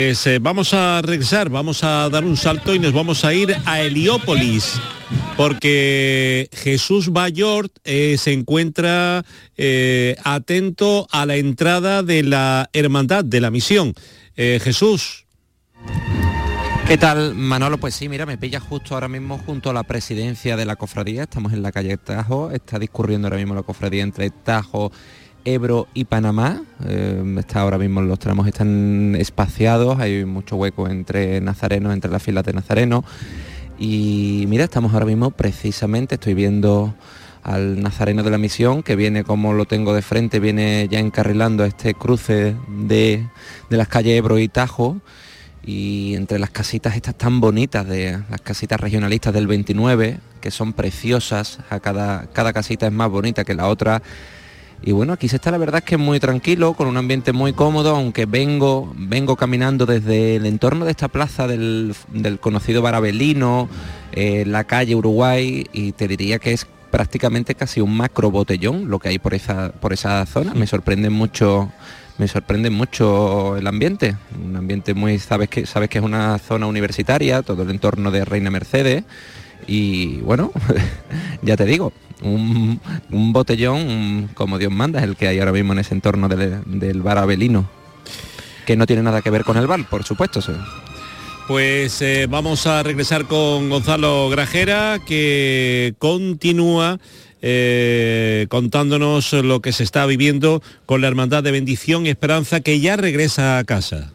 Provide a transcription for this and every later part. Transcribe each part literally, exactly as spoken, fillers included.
Pues, eh, vamos a regresar, vamos a dar un salto y nos vamos a ir a Heliópolis, porque Jesús Bayort eh, se encuentra eh, atento a la entrada de la Hermandad de la Misión. Eh, Jesús. ¿Qué tal, Manolo? Pues sí, mira, me pilla justo ahora mismo junto a la presidencia de la cofradía. Estamos en la calle Tajo, está discurriendo ahora mismo la cofradía entre Tajo, Ebro y Panamá. Eh, está ahora mismo, los tramos están espaciados, hay mucho hueco entre nazarenos, entre las filas de nazarenos. Y mira, estamos ahora mismo precisamente, estoy viendo al nazareno de la Misión, que viene, como lo tengo de frente, viene ya encarrilando este cruce de, de las calles Ebro y Tajo. Y entre las casitas estas tan bonitas, de las casitas regionalistas del veintinueve, que son preciosas, a cada, cada casita es más bonita que la otra. Y bueno, aquí se está, la verdad es que muy tranquilo, con un ambiente muy cómodo, aunque vengo, vengo caminando desde el entorno de esta plaza del, del conocido Barabelino, eh, la calle Uruguay, y te diría que es prácticamente casi un macro botellón lo que hay por esa, por esa zona. Me sorprende mucho... Me sorprende mucho el ambiente, un ambiente muy, sabes que sabes que es una zona universitaria, todo el entorno de Reina Mercedes, y bueno, ya te digo, un, un botellón un, como Dios manda es el que hay ahora mismo en ese entorno del, del bar Abelino, que no tiene nada que ver con el bar, por supuesto. Sí. Pues eh, vamos a regresar con Gonzalo Grajera, que continúa Eh, contándonos lo que se está viviendo con la Hermandad de Bendición y Esperanza, que ya regresa a casa.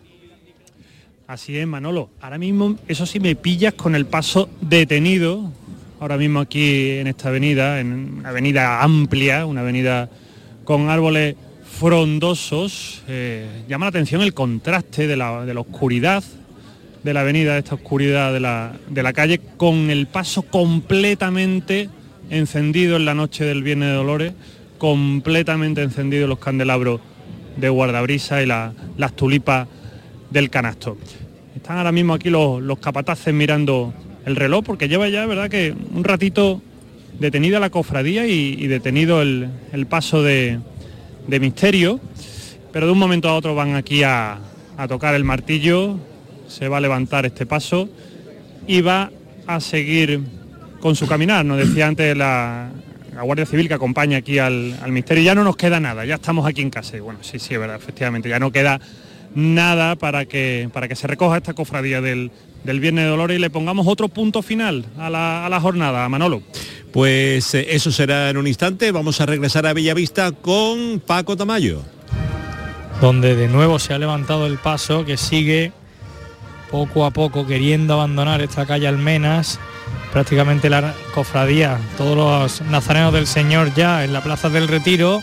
Así es, Manolo. Ahora mismo, eso sí, me pillas con el paso detenido, ahora mismo aquí en esta avenida, en una avenida amplia, una avenida con árboles frondosos. Eh, llama la atención el contraste de la, de la oscuridad de la avenida, de esta oscuridad de la, de la calle, con el paso completamente encendido en la noche del Viernes de Dolores, completamente encendido los candelabros de guardabrisa y la, las tulipas del canasto. Están ahora mismo aquí los, los capataces mirando el reloj, porque lleva ya, verdad, que un ratito detenida la cofradía y, y detenido el, el paso de, de misterio, pero de un momento a otro van aquí a, a tocar el martillo, se va a levantar este paso y va a seguir con su caminar. Nos decía antes la, la Guardia Civil que acompaña aquí al, al misterio. Ya no nos queda nada, ya estamos aquí en casa. Y bueno, sí, sí, es verdad, efectivamente, ya no queda nada para que, para que se recoja esta cofradía del, del Viernes de Dolores y le pongamos otro punto final a la, a la jornada, Manolo. Pues eh, eso será en un instante. Vamos a regresar a Bellavista con Paco Tamayo, donde de nuevo se ha levantado el paso, que sigue poco a poco queriendo abandonar esta calle Almenas. Prácticamente la cofradía, todos los nazarenos del Señor ya en la Plaza del Retiro.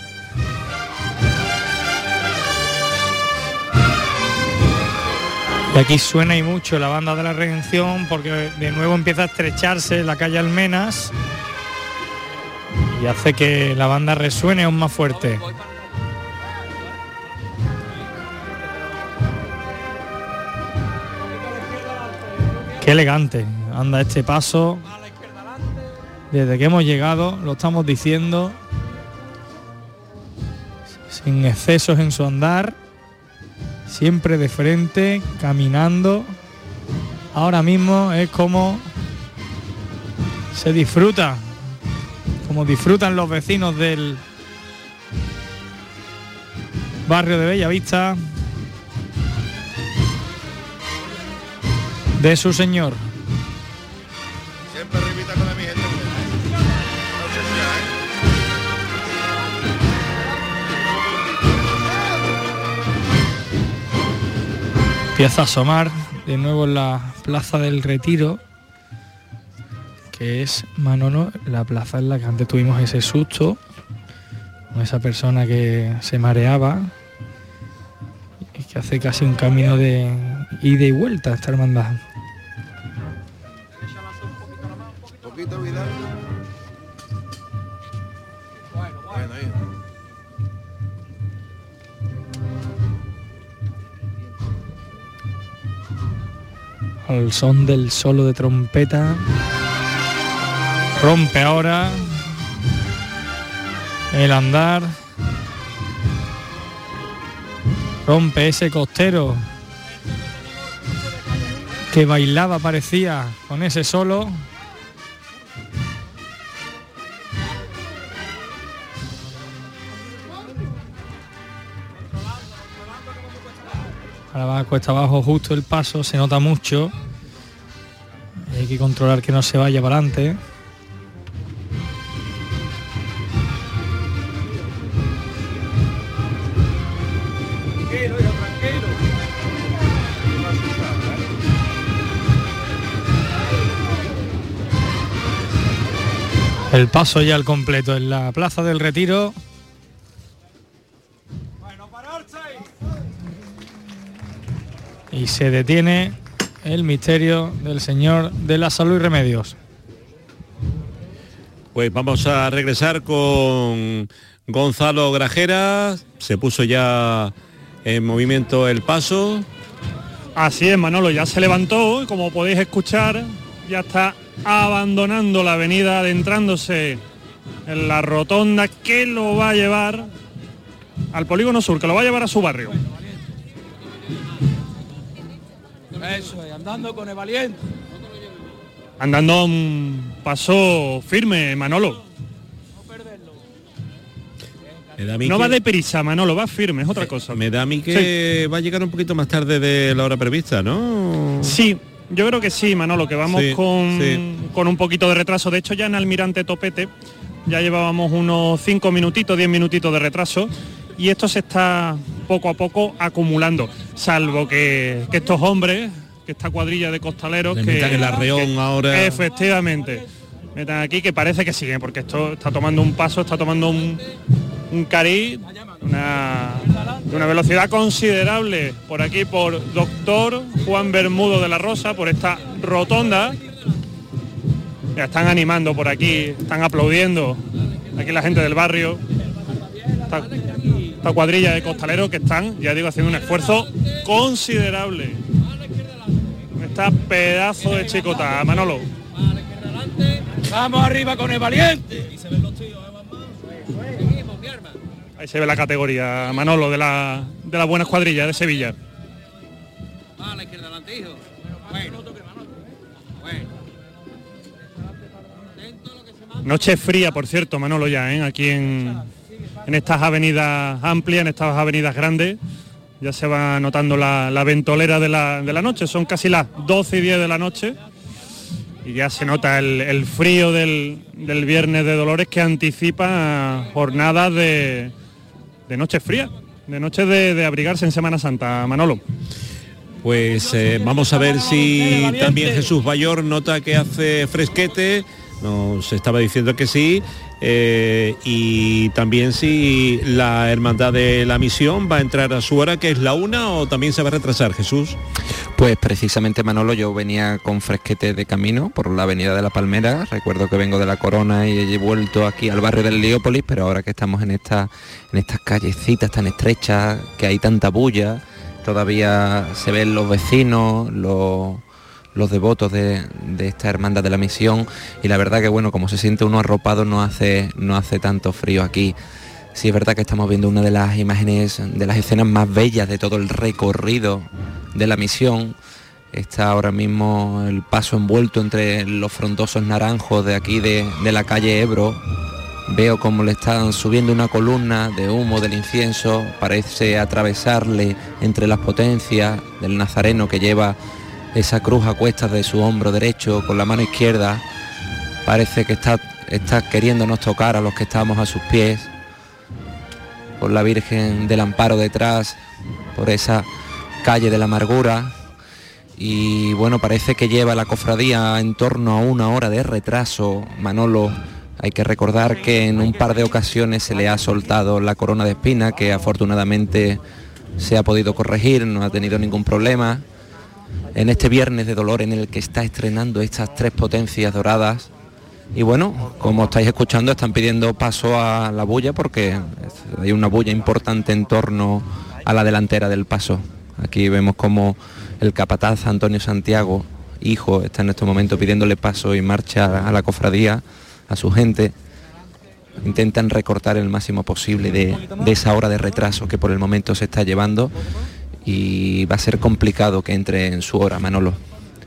Y aquí suena y mucho la banda de la Redención, porque de nuevo empieza a estrecharse la calle Almenas y hace que la banda resuene aún más fuerte. Qué elegante anda este paso. Desde que hemos llegado, lo estamos diciendo, sin excesos en su andar, siempre de frente, caminando. Ahora mismo es como se disfruta, como disfrutan los vecinos del barrio de Bellavista de su Señor. Siempre arribita con la mi gente. Empieza a asomar de nuevo en la Plaza del Retiro, que es, Manolo, la plaza en la que antes tuvimos ese susto con esa persona que se mareaba y que hace casi un camino de ida y vuelta a esta hermandad. Poquito, Vidal. Bueno, ahí. Al son del solo de trompeta, rompe ahora el andar, rompe ese costero que bailaba, parecía, con ese solo. Ahora va cuesta abajo justo el paso, se nota mucho. Hay que controlar que no se vaya para adelante. El paso ya al completo en la Plaza del Retiro. Y se detiene el misterio del Señor de la Salud y Remedios. Pues vamos a regresar con Gonzalo Grajera. Se puso ya en movimiento el paso. Así es, Manolo, ya se levantó y como podéis escuchar, ya está abandonando la avenida, adentrándose en la rotonda que lo va a llevar al Polígono Sur, que lo va a llevar a su barrio. Eso, andando con el valiente. Andando un paso firme, Manolo. Me da a mí No que, va deprisa, Manolo, va firme, es otra cosa. Me da a mí que sí. Va a llegar un poquito más tarde de la hora prevista, ¿no? Sí, yo creo que sí, Manolo, que vamos Sí, con, sí. con un poquito de retraso. De hecho, ya en Almirante Topete ya llevábamos unos cinco minutitos, diez minutitos de retraso. Y esto se está poco a poco acumulando, salvo que, que estos hombres, que esta cuadrilla de costaleros Le que metan el arreón que- ahora. efectivamente metan aquí, que parece que siguen, porque esto está tomando un paso, está tomando un, un cariz, una, de una velocidad considerable por aquí, por Doctor Juan Bermudo de la Rosa, por esta rotonda. Ya están animando por aquí, están aplaudiendo aquí la gente del barrio. Esta, esta cuadrilla de costaleros que están, ya digo, haciendo un esfuerzo considerable. Esta pedazo de chicota, Manolo. Vamos arriba con el valiente. Ahí se ve la categoría, Manolo, de la de la buena escuadrilla de Sevilla. A la izquierda delante, hijo. Bueno, bueno. Noche fría, por cierto, Manolo, ya, ¿eh? Aquí en, en estas avenidas amplias, en estas avenidas grandes, ya se va notando la, la ventolera de la, de la noche. Son casi las doce y diez de la noche y ya se nota el, el frío del, del Viernes de Dolores, que anticipa jornadas de, de noches frías, de noches de, de abrigarse en Semana Santa, Manolo. Pues eh, vamos a ver si también Jesús Bayor nota que hace fresquete. Nos estaba diciendo que sí. Eh, y también si la Hermandad de la Misión va a entrar a su hora, que es la una, o también se va a retrasar, Jesús. Pues precisamente, Manolo, yo venía con fresquete de camino por la avenida de la Palmera. Recuerdo que vengo de la Corona y he vuelto aquí al barrio del Heliópolis, pero ahora que estamos en, esta, en estas callecitas tan estrechas, que hay tanta bulla, todavía se ven los vecinos, los... los devotos de, de esta Hermandad de la Misión, y la verdad que bueno, como se siente uno arropado, no hace, no hace tanto frío aquí. Sí es verdad que estamos viendo una de las imágenes, de las escenas más bellas de todo el recorrido de la Misión. Está ahora mismo el paso envuelto entre los frondosos naranjos de aquí de, de la calle Ebro. Veo cómo le están subiendo una columna de humo del incienso, parece atravesarle entre las potencias del nazareno que lleva esa cruz a cuestas de su hombro derecho con la mano izquierda. Parece que está, está queriéndonos tocar a los que estamos a sus pies, con la Virgen del Amparo detrás, por esa calle de la Amargura. Y bueno, parece que lleva la cofradía en torno a una hora de retraso, Manolo. Hay que recordar que en un par de ocasiones se le ha soltado la corona de espina, que afortunadamente se ha podido corregir, no ha tenido ningún problema. En este Viernes de Dolor en el que está estrenando estas tres potencias doradas. Y bueno, como estáis escuchando, están pidiendo paso a la bulla, porque hay una bulla importante en torno a la delantera del paso. Aquí vemos como el capataz Antonio Santiago, hijo, está en este momento pidiéndole paso y marcha a la cofradía, a su gente. Intentan recortar el máximo posible de, de esa hora de retraso que por el momento se está llevando, y va a ser complicado que entre en su hora, Manolo.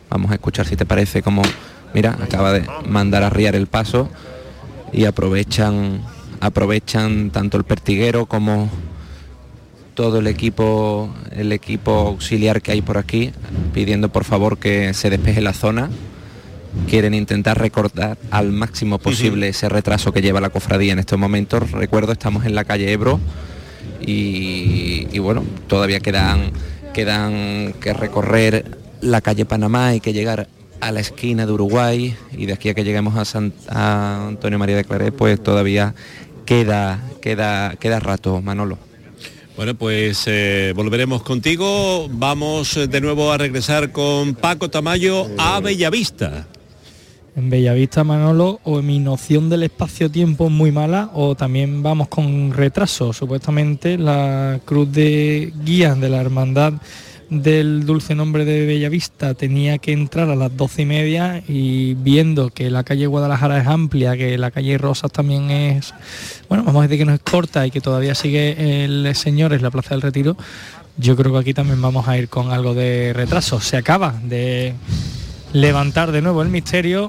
Vamos a escuchar si te parece cómo, mira, acaba de mandar a arriar el paso y aprovechan, aprovechan tanto el pertiguero como todo el equipo, el equipo auxiliar que hay por aquí, pidiendo por favor que se despeje la zona. Quieren intentar recortar al máximo posible uh-huh. ese retraso que lleva la cofradía en estos momentos. Recuerdo, estamos en la calle Ebro y, y bueno, todavía quedan, quedan que recorrer la calle Panamá y que llegar a la esquina de Uruguay, y de aquí a que lleguemos a, San, a Antonio María de Claret, pues todavía queda, queda, queda rato, Manolo. Bueno, pues eh, volveremos contigo. Vamos de nuevo a regresar con Paco Tamayo a Bellavista. En Bellavista, Manolo, o mi noción del espacio-tiempo es muy mala, o también vamos con retraso. Supuestamente la cruz de guía de la Hermandad del Dulce Nombre de Bellavista tenía que entrar a las doce y media, y viendo que la calle Guadalajara es amplia, que la calle Rosas también es, bueno, vamos a decir que no es corta y que todavía sigue el Señores, la Plaza del Retiro, yo creo que aquí también vamos a ir con algo de retraso. Se acaba de levantar de nuevo el misterio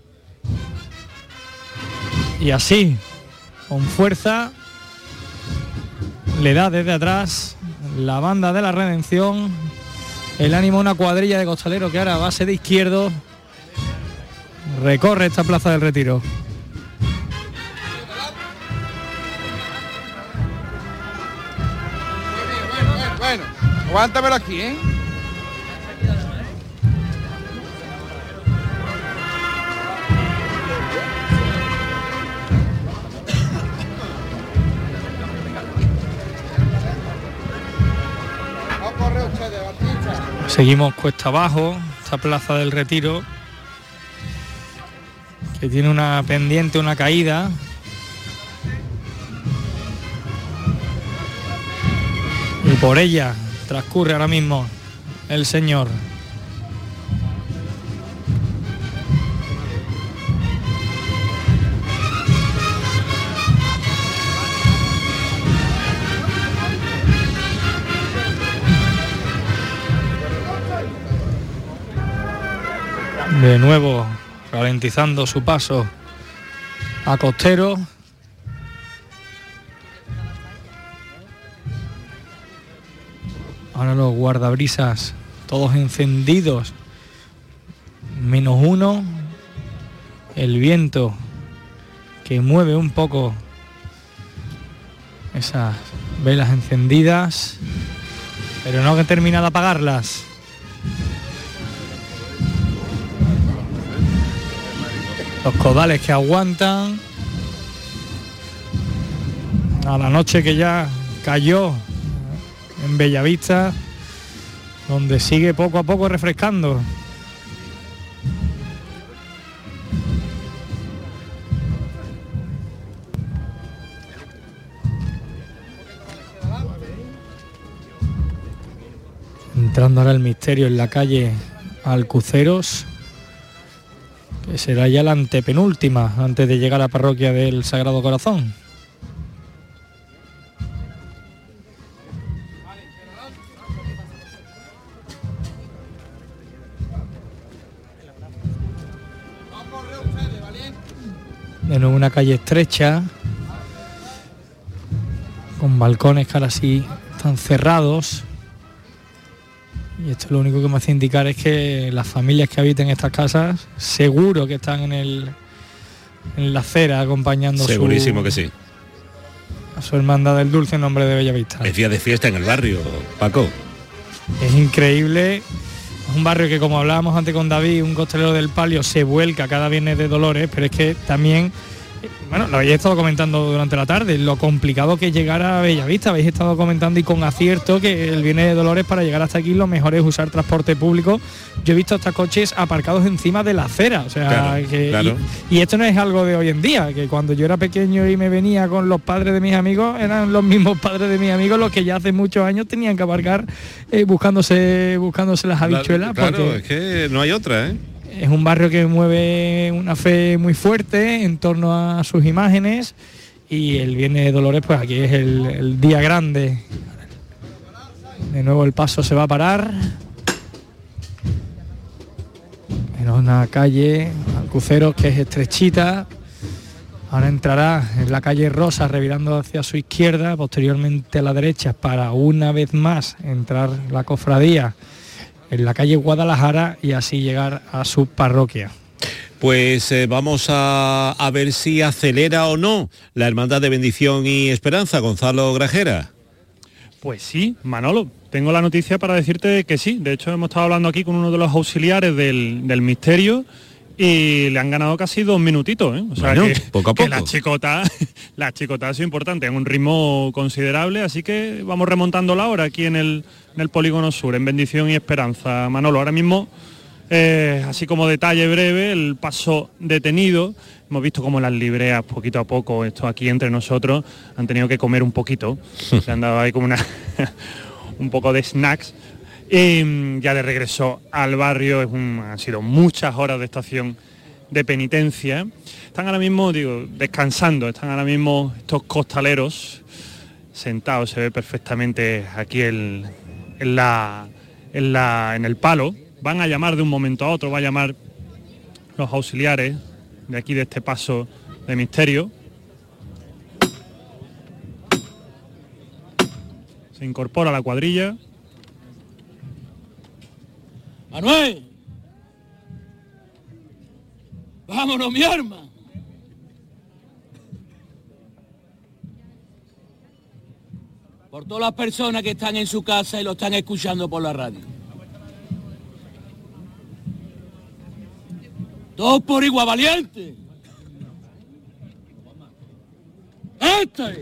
y así, con fuerza, le da desde atrás la banda de la Redención el ánimo a una cuadrilla de costaleros que ahora a base de izquierdo recorre esta Plaza del Retiro. Bueno, bueno, bueno, aguántamelo aquí, ¿eh? Seguimos cuesta abajo, esta Plaza del Retiro, que tiene una pendiente, una caída. Y por ella transcurre ahora mismo el Señor. De nuevo ralentizando su paso a costero. Ahora los guardabrisas todos encendidos, menos uno. El viento que mueve un poco esas velas encendidas, pero no que termina de apagarlas. Los codales que aguantan a la noche que ya cayó en Bellavista, donde sigue poco a poco refrescando. Entrando ahora el misterio en la calle Alcuceros, que será ya la antepenúltima antes de llegar a la parroquia del Sagrado Corazón. De nuevo una calle estrecha, con balcones que ahora sí están cerrados. Y esto lo único que me hace indicar es que las familias que habiten estas casas seguro que están en el en la acera acompañando segurísimo su, que sí, a su hermandad del Dulce Nombre de Bellavista. Es día de fiesta en el barrio, Paco. Es increíble. Es un barrio que, como hablábamos antes con David, un costalero del Palio se vuelca cada viernes de Dolores, pero es que también, bueno, lo habéis estado comentando durante la tarde, lo complicado que es llegar a Bellavista. Habéis estado comentando y con acierto que el Viernes de Dolores, para llegar hasta aquí, lo mejor es usar transporte público. Yo he visto hasta coches aparcados encima de la acera, o sea, claro, que, claro. Y, y esto no es algo de hoy en día, que cuando yo era pequeño y me venía con los padres de mis amigos, eran los mismos padres de mis amigos los que ya hace muchos años tenían que aparcar eh, buscándose, buscándose las habichuelas. Claro, porque es que no hay otra, ¿eh? Es un barrio que mueve una fe muy fuerte en torno a sus imágenes, y el Viernes de Dolores, pues aquí es el, el día grande. De nuevo el paso se va a parar. en una calle, Alcuceros, que es estrechita. Ahora entrará en la calle Rosa, revirando hacia su izquierda, posteriormente a la derecha, para una vez más entrar la cofradía en la calle Guadalajara y así llegar a su parroquia. Pues eh, vamos a, a ver si acelera o no la Hermandad de Bendición y Esperanza, Gonzalo Grajera. Pues sí, Manolo, tengo la noticia para decirte que sí. De hecho, hemos estado hablando aquí con uno de los auxiliares del, del misterio y le han ganado casi dos minutitos, ¿eh? O sea, bueno, que, poco a que poco. la chicota, la chicota ha sido importante, en un ritmo considerable, así que vamos remontando la hora aquí en el, en el Polígono Sur, en Bendición y Esperanza. Manolo, ahora mismo, eh, así como detalle breve, el paso detenido. Hemos visto como las libreas, poquito a poco, esto aquí entre nosotros, han tenido que comer un poquito. Se han dado ahí como una un poco de snacks. Y ya de regreso al barrio, es un, han sido muchas horas de estación de penitencia. Están ahora mismo, digo, descansando, están ahora mismo estos costaleros sentados, se ve perfectamente aquí el, en, la, en, la, en el palo. Van a llamar de un momento a otro, va a llamar los auxiliares de aquí, de este paso de misterio. Se incorpora la cuadrilla. Manuel, vámonos, mi arma. Por todas las personas que están en su casa y lo están escuchando por la radio. Todos por igual, valiente. ¡Este!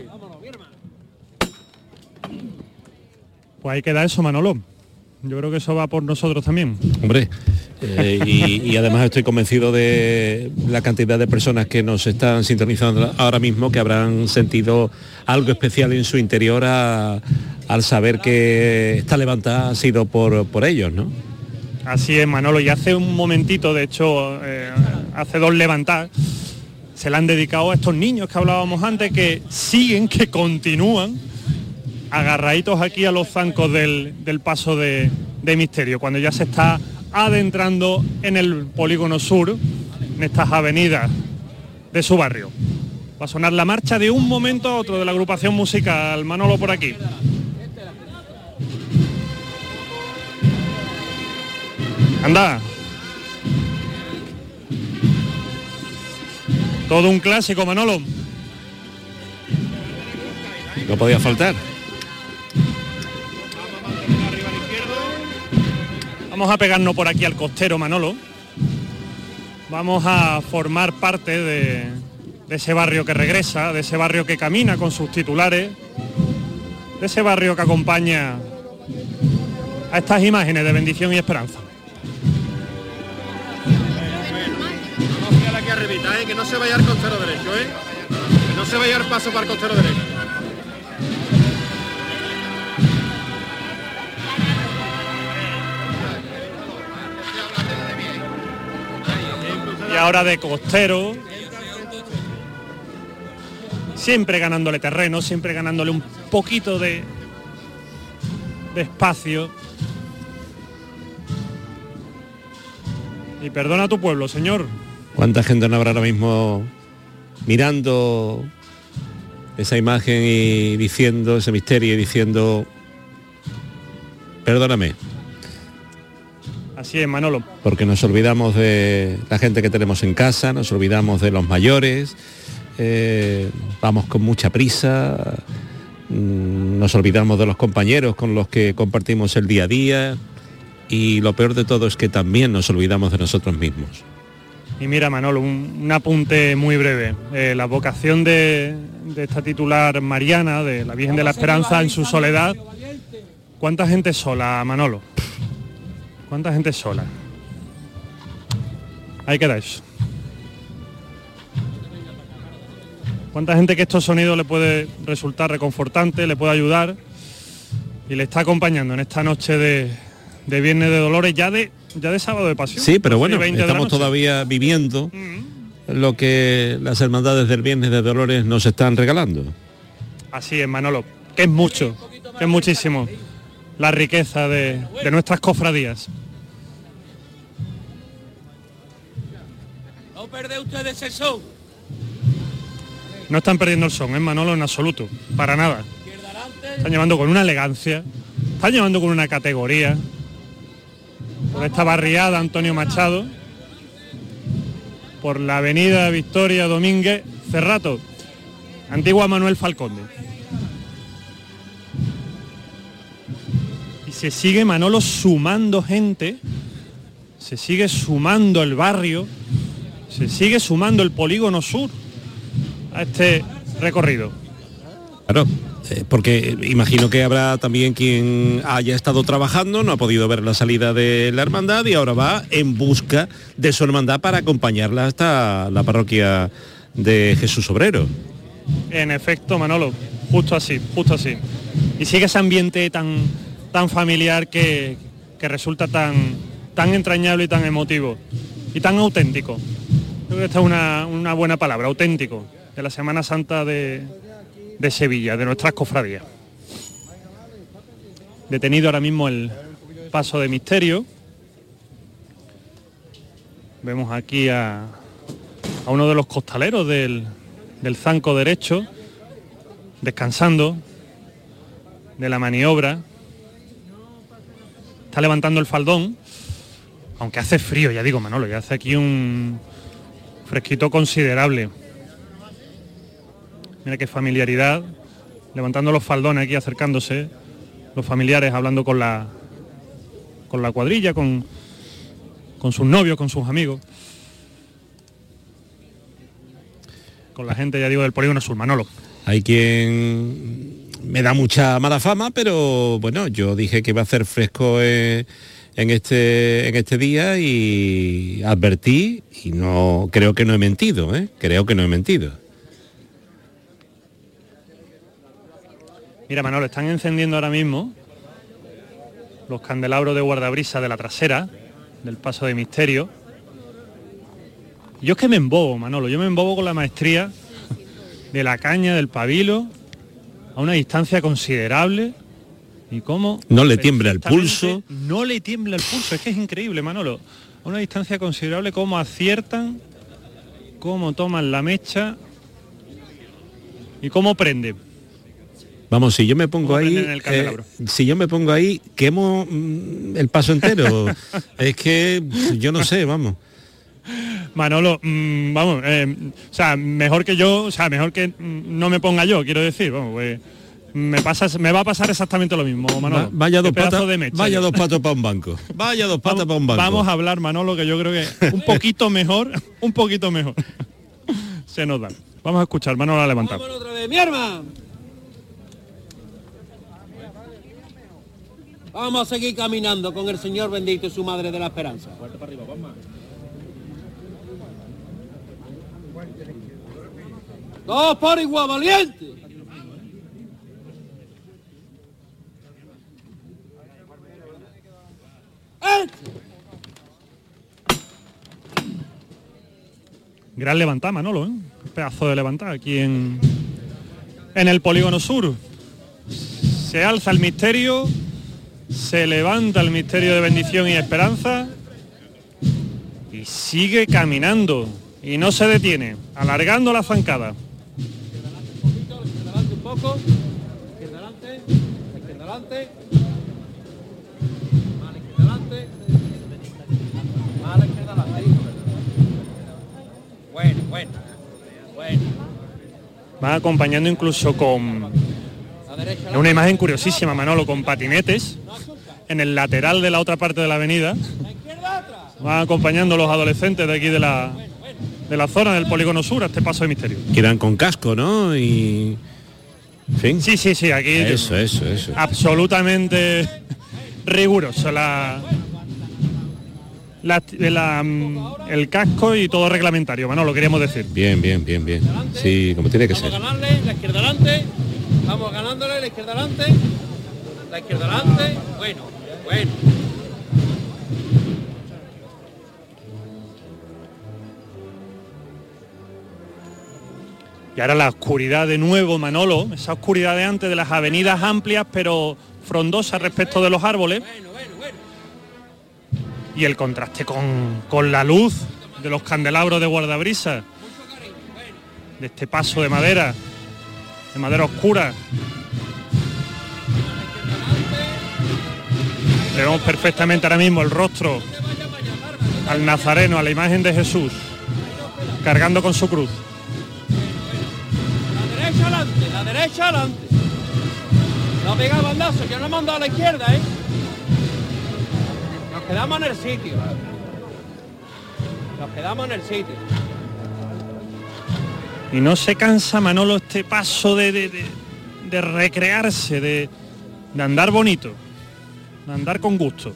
Pues ahí queda eso, Manolo. Yo creo que eso va por nosotros también. Hombre, eh, y, y además estoy convencido de la cantidad de personas que nos están sintonizando ahora mismo, que habrán sentido algo especial en su interior a, al saber que esta levantada ha sido por, por ellos, ¿no? Así es, Manolo, y hace un momentito, de hecho, eh, hace dos levantadas, se la han dedicado a estos niños que hablábamos antes, que siguen, que continúan agarraditos aquí a los zancos del, del paso de, de misterio, cuando ya se está adentrando en el Polígono Sur, en estas avenidas de su barrio. Va a sonar la marcha de un momento a otro de la agrupación musical. Manolo, por aquí. Anda. Todo un clásico, Manolo. No podía faltar. Vamos a pegarnos por aquí al costero, Manolo. Vamos a formar parte de, de ese barrio que regresa, de ese barrio que camina con sus titulares, de ese barrio que acompaña a estas imágenes de bendición y esperanza. Vamos a fijar aquí arribita, ¿eh? Que no se vaya al costero derecho, ¿eh? Que no se vaya al paso para el costero derecho. Y ahora de costero, siempre ganándole terreno, siempre ganándole un poquito de, de espacio. Y perdona a tu pueblo, señor. ¿Cuánta gente no habrá ahora mismo mirando esa imagen y diciendo ese misterio y diciendo, perdóname? Así es, Manolo. Porque nos olvidamos de la gente que tenemos en casa, nos olvidamos de los mayores, eh, vamos con mucha prisa, mmm, nos olvidamos de los compañeros con los que compartimos el día a día, y lo peor de todo es que también nos olvidamos de nosotros mismos. Y mira, Manolo, un, un apunte muy breve. Eh, la vocación de, de esta titular mariana, de la Virgen de la Esperanza en su soledad. ¿Cuánta gente sola, Manolo? ¿Cuánta gente sola? Ahí queda eso. ¿Cuánta gente que estos sonidos le puede resultar reconfortante, le puede ayudar y le está acompañando en esta noche de, de Viernes de Dolores, ya de ya de sábado de Pasión? Sí, pero bueno, veinte estamos todavía viviendo mm. lo que las hermandades del Viernes de Dolores nos están regalando. Así es, Manolo, que es mucho, que es muchísimo la riqueza de, de nuestras cofradías. No perdé ustedes el son. No están perdiendo el son, ¿eh, Manolo? En absoluto, para nada. Están llevando con una elegancia, están llevando con una categoría. Por esta barriada Antonio Machado, por la avenida Victoria Domínguez Cerrato, antigua Manuel Falconde. Y se sigue, Manolo, sumando gente, se sigue sumando el barrio, se sigue sumando el polígono sur a este recorrido. Claro, eh, porque imagino que habrá también quien haya estado trabajando, no ha podido ver la salida de la hermandad y ahora va en busca de su hermandad para acompañarla hasta la parroquia de Jesús Obrero. En efecto, Manolo, justo así, justo así. Y sigue ese ambiente tan, tan familiar que, que resulta tan, tan entrañable y tan emotivo y tan auténtico. Creo que esta es una, una buena palabra, auténtico, de la Semana Santa de, de Sevilla, de nuestras cofradías. Detenido ahora mismo el paso de misterio. Vemos aquí a, a uno de los costaleros del, del zanco derecho, descansando de la maniobra. Está levantando el faldón, aunque hace frío, ya digo, Manolo, ya hace aquí un fresquito considerable. Mira qué familiaridad, levantando los faldones aquí, acercándose, los familiares hablando con la con la cuadrilla, con, con sus novios, con sus amigos, con la gente, ya digo, del polígono sur, Manolo. Hay quien me da mucha mala fama, pero bueno, yo dije que iba a hacer fresco en, en este en este día y advertí, y no creo que no he mentido, ¿eh? Creo que no he mentido. Mira, Manolo, están encendiendo ahora mismo los candelabros de guardabrisa de la trasera, del paso de misterio. Yo es que me embobo, Manolo, yo me embobo con la maestría de la caña, del pabilo, a una distancia considerable. Y cómo... No le tiembla el pulso. No le tiembla el pulso, es que es increíble, Manolo. A una distancia considerable, cómo aciertan, cómo toman la mecha y cómo prende. Vamos, si yo me pongo ahí, eh, si yo me pongo ahí, quemo mm, el paso entero. Es que yo no sé, vamos. Manolo, mmm, vamos, eh, o sea, mejor que yo, o sea, mejor que no me ponga yo, quiero decir, vamos, pues, me pasa, me va a pasar exactamente lo mismo, Manolo. Va, vaya dos patas, de mecha, vaya dos patas para un banco. Vaya dos patas para un banco. Vamos a hablar, Manolo, que yo creo que un poquito mejor, un poquito mejor se nos da. Vamos a escuchar, Manolo, a levantar. Vámonos otra vez, mi arma. Vamos a seguir caminando con el Señor bendito y su Madre de la Esperanza. Fuerte para arriba, vamos. Dos por igual, valiente. ¡Este! Gran levantada, Manolo, ¿eh? Un pedazo de levantada aquí en, en el polígono sur. Se alza el misterio. Se levanta el misterio de bendición y esperanza y sigue caminando y no se detiene, alargando la zancada. Izquierda adelante un poco, izquierda adelante, izquierda adelante, más izquierda adelante, más izquierda adelante. Bueno, bueno, bueno. Va acompañando incluso con una imagen curiosísima, Manolo, con patinetes en el lateral de la otra parte de la avenida. Van acompañando los adolescentes de aquí de la de la zona del polígono sur a este paso de misterio. Quedan con casco, ¿no? Y en fin. Sí, sí, sí, aquí eso, eso, eso. Absolutamente riguroso la, la, la el casco y todo reglamentario, Manolo, queríamos decir. Bien, bien, bien, bien. Sí, como tiene que ser. Vamos a ganarle, la izquierda adelante. Vamos ganándole, la izquierda adelante. La izquierda adelante. Bueno, bueno. Y ahora la oscuridad de nuevo, Manolo, esa oscuridad de antes de las avenidas amplias pero frondosas respecto de los árboles. Bueno, bueno, bueno. Y el contraste con, con la luz de los candelabros de guardabrisas, de este paso de madera, de madera oscura. Le vemos perfectamente ahora mismo el rostro al Nazareno, a la imagen de Jesús, cargando con su cruz. La derecha adelante, la derecha adelante. No pega bandazo, yo no he mandado a la izquierda, ¿eh? Nos quedamos en el sitio. Nos quedamos en el sitio. Y no se cansa Manolo este paso de, de, de, de recrearse, de, de andar bonito, de andar con gusto.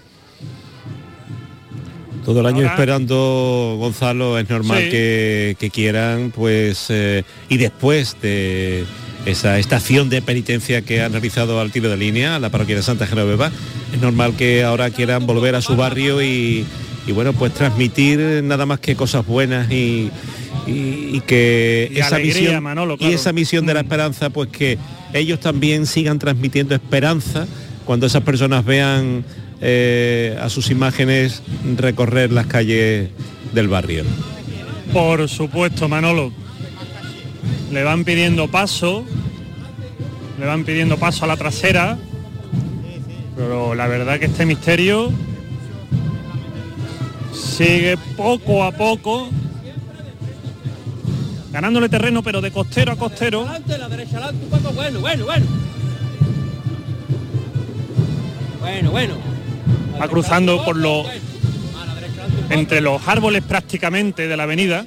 Todo el año Ahora, esperando, Gonzalo, es normal sí. que, que quieran, pues, eh, y después de esa estación de penitencia que han realizado al tiro de línea, la parroquia de Santa Genoveva, es normal que ahora quieran volver a su barrio y, y bueno, pues transmitir nada más que cosas buenas y, y, y que Y esa alegría, misión Manolo, claro. y esa misión de la Mm. esperanza, pues que ellos también sigan transmitiendo esperanza cuando esas personas vean eh, a sus imágenes recorrer las calles del barrio. Por supuesto, Manolo. Le van pidiendo paso, le van pidiendo paso a la trasera, pero la verdad que este misterio sigue poco a poco ganándole terreno, pero de costero a costero. Adelante, la derecha adelante, un poco, bueno, bueno, bueno. Bueno, bueno. Va cruzando por los entre los árboles prácticamente de la avenida.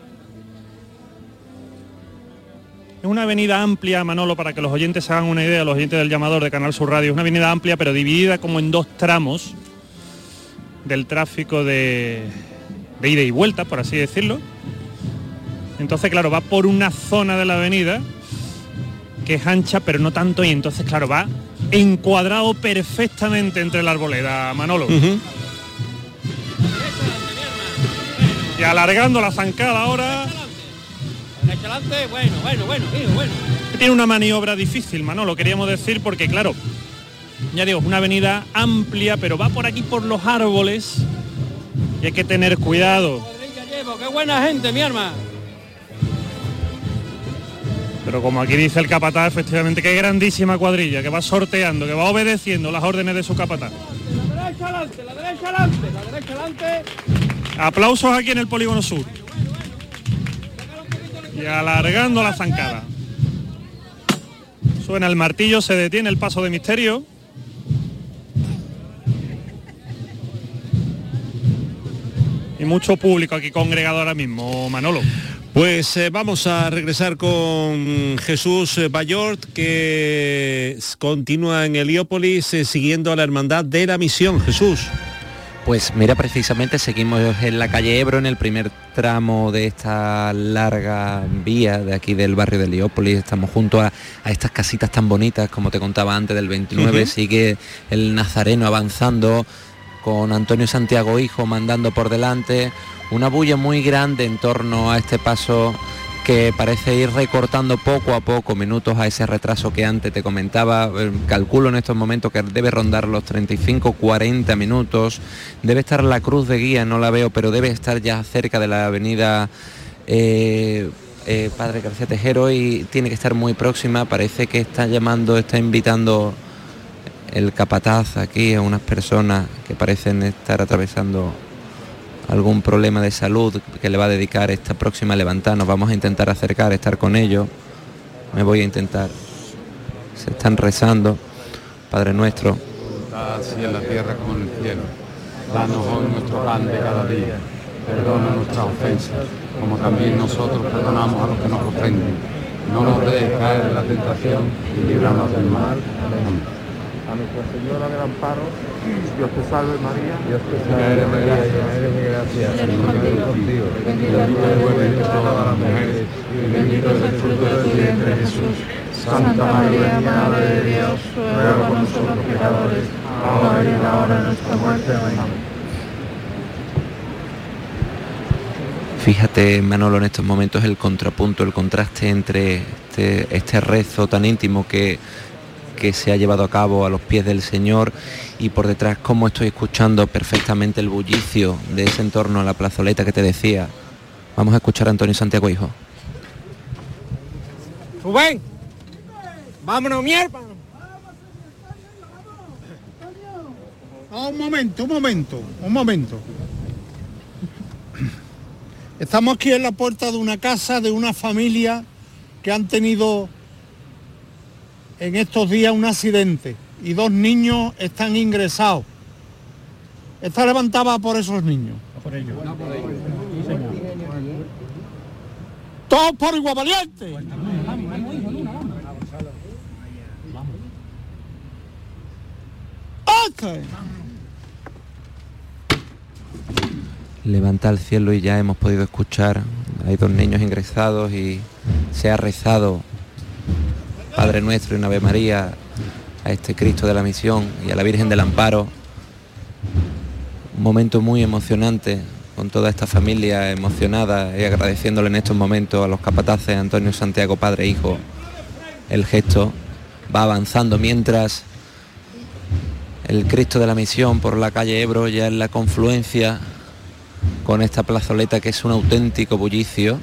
Es una avenida amplia, Manolo, para que los oyentes se hagan una idea, los oyentes del llamador de Canal Sur Radio. Es una avenida amplia, pero dividida como en dos tramos del tráfico de, de ida y vuelta, por así decirlo. Entonces, claro, va por una zona de la avenida que es ancha, pero no tanto, y entonces, claro, va encuadrado perfectamente entre la arboleda, Manolo. Uh-huh. Y alargando la zancada ahora. Derecha adelante, bueno, bueno, bueno, bueno, bueno. Tiene una maniobra difícil, Manolo, queríamos decir, porque claro, ya digo, es una avenida amplia, pero va por aquí por los árboles y hay que tener cuidado. Cuadrilla llevo, qué buena gente, mi arma. Pero como aquí dice el capataz, efectivamente, qué grandísima cuadrilla, que va sorteando, que va obedeciendo las órdenes de su capataz. La derecha adelante, la derecha adelante, la derecha adelante. Aplausos aquí en el Polígono Sur. Y alargando la zancada. Suena el martillo, se detiene el paso de misterio. Y mucho público aquí congregado ahora mismo, Manolo. Pues eh, vamos a regresar con Jesús Bayort, que s- continúa en Heliópolis eh, siguiendo a la Hermandad de la Misión. Jesús. Pues mira, precisamente seguimos en la calle Ebro, en el primer tramo de esta larga vía de aquí del barrio de Heliópolis. Estamos junto a, a estas casitas tan bonitas, como te contaba antes, del veintinueve. Uh-huh. Sigue el Nazareno avanzando, con Antonio Santiago Hijo mandando por delante. Una bulla muy grande en torno a este paso que parece ir recortando poco a poco minutos a ese retraso que antes te comentaba. Calculo en estos momentos que debe rondar los treinta y cinco cuarenta minutos. Debe estar la cruz de guía, no la veo, pero debe estar ya cerca de la avenida eh, eh, Padre García Tejero y tiene que estar muy próxima. Parece que está llamando, está invitando el capataz aquí a unas personas que parecen estar atravesando algún problema de salud, que le va a dedicar esta próxima levantada. Nos vamos a intentar acercar, estar con ellos. Me voy a intentar. Se están rezando. Padre nuestro. Así en la tierra como en el cielo. Danos hoy nuestro pan de cada día. Perdona nuestras ofensas, como también nosotros perdonamos a los que nos ofenden. No nos dejes caer en la tentación y líbranos del mal. Amén. A Nuestra Señora del Amparo, Dios te salve María, Dios te salve María, llena eres de gracia, el Señor es contigo, bendita eres entre todas las mujeres, y bendito es el fruto de tu vientre Jesús. Santa María, Madre de Dios, ruega por nosotros pecadores, ahora y en la hora de nuestra muerte. Amén. Fíjate, Manolo, en estos momentos el contrapunto, el contraste entre este, este rezo tan íntimo que que se ha llevado a cabo a los pies del Señor, y por detrás cómo estoy escuchando perfectamente el bullicio de ese entorno a la plazoleta que te decía. Vamos a escuchar a Antonio Santiago Hijo. Rubén, vámonos, mierda. No, un momento, un momento, un momento. Estamos aquí en la puerta de una casa de una familia que han tenido en estos días un accidente y dos niños están ingresados. Está levantada por esos niños. Por ellos. No, por ellos. Todos por igual valiente. Okay. Levanta al cielo y ya hemos podido escuchar. Hay dos niños ingresados y se ha rezado Padre Nuestro y una Ave María a este Cristo de la Misión y a la Virgen del Amparo. Un momento muy emocionante con toda esta familia emocionada y agradeciéndole en estos momentos a los capataces Antonio Santiago, padre e hijo, el gesto. Va avanzando mientras el Cristo de la Misión por la calle Ebro, ya en la confluencia con esta plazoleta que es un auténtico bullicio.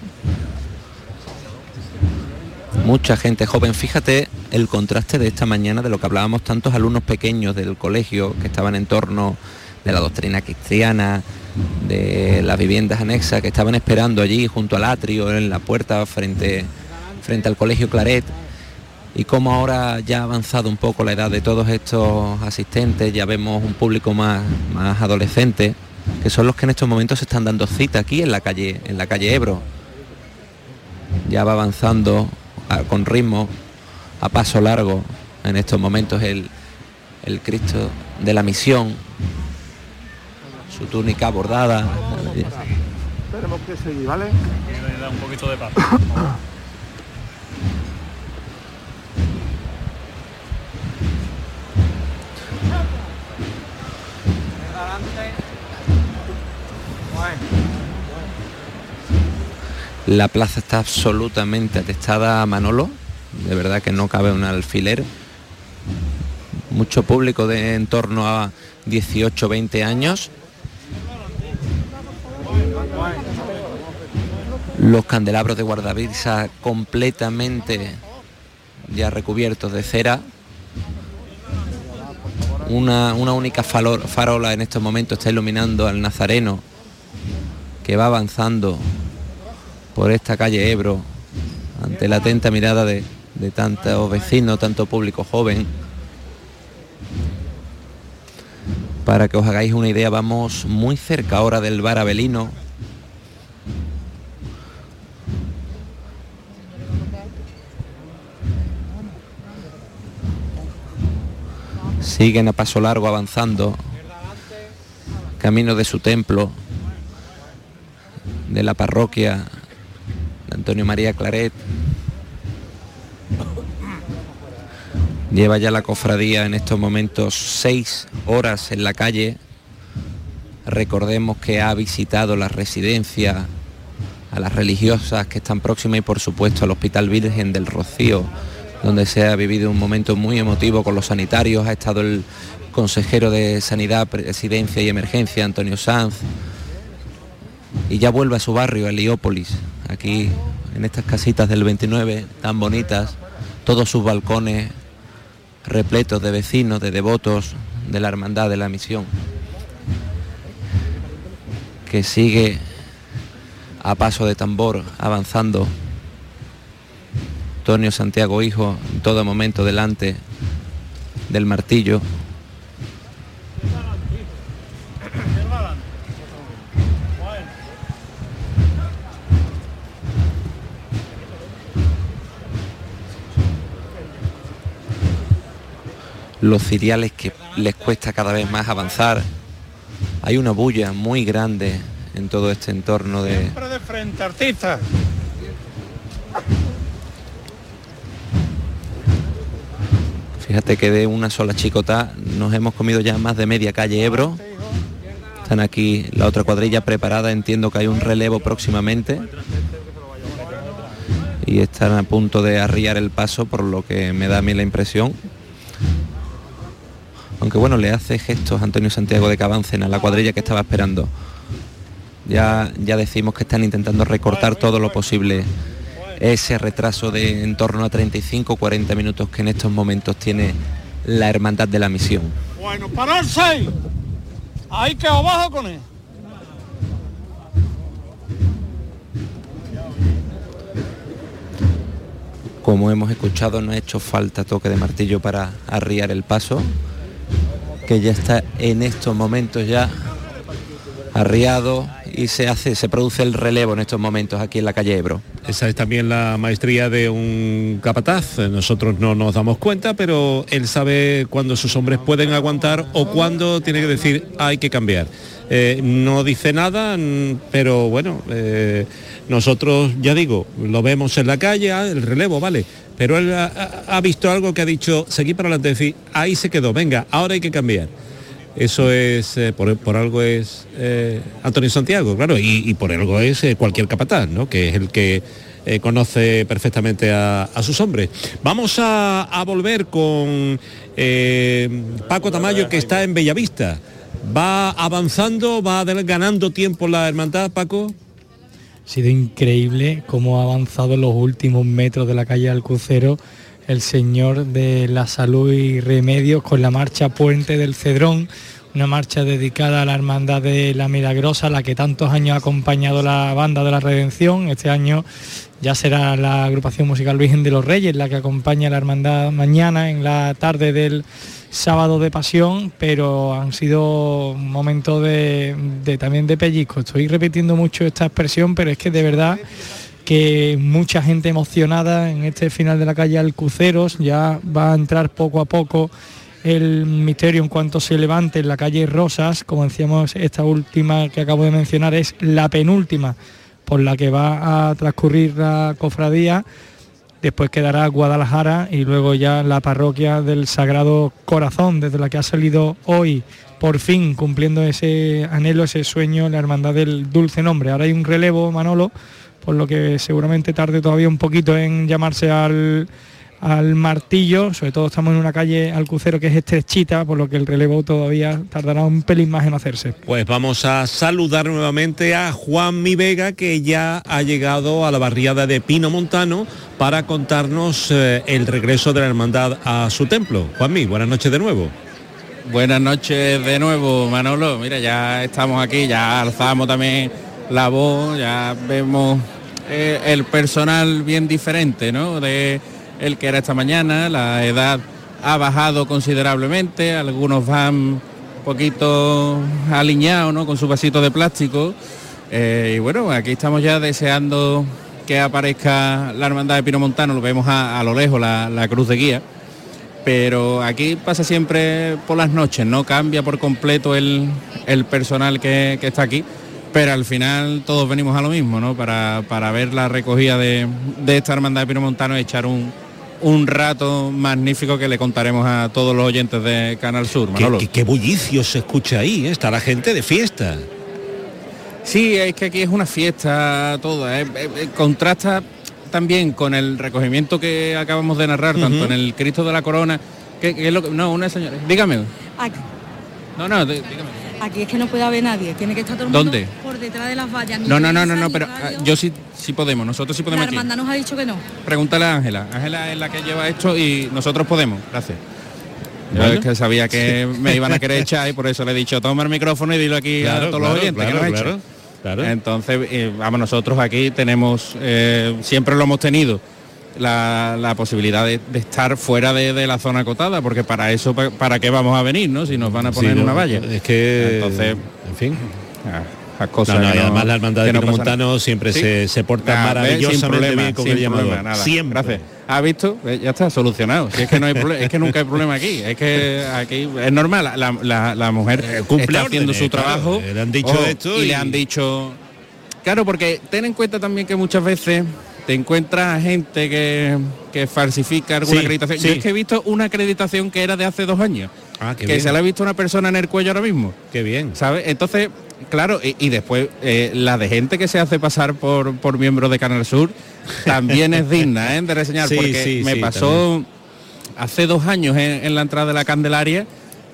Mucha gente joven. Fíjate el contraste de esta mañana de lo que hablábamos, tantos alumnos pequeños del colegio que estaban en torno de la doctrina cristiana, de las viviendas anexas, que estaban esperando allí junto al atrio, en la puerta frente, frente al colegio Claret, y cómo ahora ya ha avanzado un poco la edad de todos estos asistentes. Ya vemos un público más, más adolescente, que son los que en estos momentos se están dando cita aquí en la calle, en la calle Ebro. Ya va avanzando a, con ritmo, a paso largo en estos momentos el, el Cristo de la Misión, su túnica bordada. Tenemos que seguir, ¿vale? Le da un poquito de paz. La plaza está absolutamente atestada, Manolo, de verdad que no cabe un alfiler. Mucho público de en torno a dieciocho, veinte años. Los candelabros de guardavidas completamente ya recubiertos de cera. Una, una única farola en estos momentos está iluminando al Nazareno, que va avanzando por esta calle Ebro ante la atenta mirada de, de tantos vecinos, tanto público joven. Para que os hagáis una idea, vamos muy cerca ahora del bar Abelino. Siguen a paso largo avanzando, camino de su templo, de la parroquia de Antonio María Claret. Lleva ya la cofradía en estos momentos seis horas en la calle. Recordemos que ha visitado la residencia, a las religiosas que están próximas y por supuesto al Hospital Virgen del Rocío, donde se ha vivido un momento muy emotivo con los sanitarios. Ha estado el consejero de Sanidad, Presidencia y Emergencia, Antonio Sanz, y ya vuelve a su barrio, Heliópolis, aquí en estas casitas del veintinueve tan bonitas, todos sus balcones repletos de vecinos, de devotos de la Hermandad de la Misión, que sigue a paso de tambor avanzando. Antonio Santiago Hijo en todo momento delante del martillo. Los ciriales que les cuesta cada vez más avanzar. Hay una bulla muy grande en todo este entorno de... Siempre de frente, artista. Fíjate que de una sola chicota nos hemos comido ya más de media calle Ebro. Están aquí la otra cuadrilla preparada, entiendo que hay un relevo próximamente. Y están a punto de arriar el paso, por lo que me da a mí la impresión. Aunque bueno, le hace gestos a Antonio Santiago de que avancen a la cuadrilla que estaba esperando. Ya, ya decimos que están intentando recortar todo lo posible ese retraso de en torno a treinta y cinco cuarenta minutos que en estos momentos tiene la Hermandad de la Misión. Bueno, pararse. Ahí que abajo con él. Como hemos escuchado, no ha hecho falta toque de martillo para arriar el paso, que ya está en estos momentos ya arriado y se hace, se produce el relevo en estos momentos aquí en la calle Ebro. Esa es también la maestría de un capataz. Nosotros no nos damos cuenta, pero él sabe cuándo sus hombres pueden aguantar o cuándo tiene que decir hay que cambiar. Eh, no dice nada, pero bueno, eh, nosotros, ya digo, lo vemos en la calle, ah, el relevo, vale, pero él ha, ha visto algo que ha dicho, seguí para adelante, decir, ahí se quedó, venga, ahora hay que cambiar. Eso es, eh, por, por algo es eh, Antonio Santiago, claro, y, y por algo es eh, cualquier capataz, ¿no? Que es el que eh, conoce perfectamente a, a sus hombres. Vamos a, a volver con eh, Paco Tamayo, que está en Bellavista. ¿Va avanzando, va ganando tiempo la hermandad, Paco? Ha sido increíble cómo ha avanzado en los últimos metros de la calle Alcucero el Señor de la Salud y Remedios con la marcha Puente del Cedrón, una marcha dedicada a la Hermandad de la Milagrosa, la que tantos años ha acompañado la Banda de la Redención. Este año ya será la agrupación musical Virgen de los Reyes la que acompaña a la hermandad mañana en la tarde del sábado de Pasión, pero han sido momentos de, de también de pellizco. Estoy repitiendo mucho esta expresión, pero es que de verdad que mucha gente emocionada en este final de la calle Alcuceros. Ya va a entrar poco a poco el misterio en cuanto se levante en la calle Rosas. Como decíamos, esta última que acabo de mencionar es la penúltima por la que va a transcurrir la cofradía. Después quedará Guadalajara y luego ya la parroquia del Sagrado Corazón, desde la que ha salido hoy, por fin cumpliendo ese anhelo, ese sueño, la Hermandad del Dulce Nombre. Ahora hay un relevo, Manolo, por lo que seguramente tarde todavía un poquito en llamarse al, al martillo. Sobre todo estamos en una calle Alcucero que es estrechita, por lo que el relevo todavía tardará un pelín más en hacerse. Pues vamos a saludar nuevamente a Juan Mi Vega, que ya ha llegado a la barriada de Pino Montano para contarnos eh, el regreso de la hermandad a su templo. Juanmi, buenas noches de nuevo. Buenas noches de nuevo, Manolo. Mira, ya estamos aquí, ya alzamos también la voz, ya vemos eh, el personal bien diferente, ¿no?, de el que era esta mañana. La edad ha bajado considerablemente, algunos van un poquito alineados, ¿no?, con su vasito de plástico. Eh, y bueno, aquí estamos ya deseando que aparezca la hermandad de Pino Montano. Lo vemos a, a lo lejos, la, la cruz de guía. Pero aquí pasa siempre por las noches, ¿no? Cambia por completo el, el personal que, que está aquí. Pero al final todos venimos a lo mismo, ¿no? Para, para ver la recogida de, de esta hermandad de Pino Montano y echar un, un rato magnífico que le contaremos a todos los oyentes de Canal Sur, Manolo. ¿Qué, qué, qué bullicio se escucha ahí, ¿eh? Está la gente de fiesta. Sí, es que aquí es una fiesta toda, ¿eh? Contrasta también con el recogimiento que acabamos de narrar, uh-huh. tanto en el Cristo de la Corona, que, que es lo que... No, una señora, dígame. Aquí. No, no, dígame. Aquí es que no puede haber nadie, tiene que estar todo el mundo ¿Dónde? por detrás de las vallas. No, no, no, no, no, pero uh, yo sí, sí podemos, nosotros sí podemos. La hermandad nos ha dicho que no. Pregúntale a Ángela, Ángela es la que lleva esto y nosotros podemos, gracias. Yo bueno, es que sabía que me iban a querer echar y por eso le he dicho, toma el micrófono y dilo aquí claro, a todos claro, los oyentes claro, que nos claro, claro. Entonces, eh, vamos, nosotros aquí tenemos, eh, siempre lo hemos tenido, La, la posibilidad de, de estar fuera de, de la zona acotada, porque para eso, para, para qué vamos a venir, ¿no? Si nos van a poner sí, no, una valla. Es que, entonces, en fin, las cosas. No, no, que y no, además la hermandad de no Pino Montano siempre ¿sí? se, se porta nah, maravillosamente problema, bien con el llamador. Siempre. Gracias. ¿Has visto? Ya está solucionado. Si es que no hay problema, es que nunca hay problema aquí. Es que aquí es normal. La, la, la mujer eh, cumple está haciendo su trabajo. Claro, le han dicho oh, esto y, y le han dicho. Claro, porque ten en cuenta también que muchas veces te encuentras gente que, que falsifica alguna sí, acreditación. Sí. Yo es que he visto una acreditación que era de hace dos años. Ah, qué que bien. Se la ha visto una persona en el cuello ahora mismo. Qué bien. ¿Sabes? Entonces, claro, y, y después eh, la de gente que se hace pasar por, por miembros de Canal Sur también es digna, ¿eh?, de reseñar. Sí, porque sí, me sí, pasó también. Hace dos años en, en la entrada de la Candelaria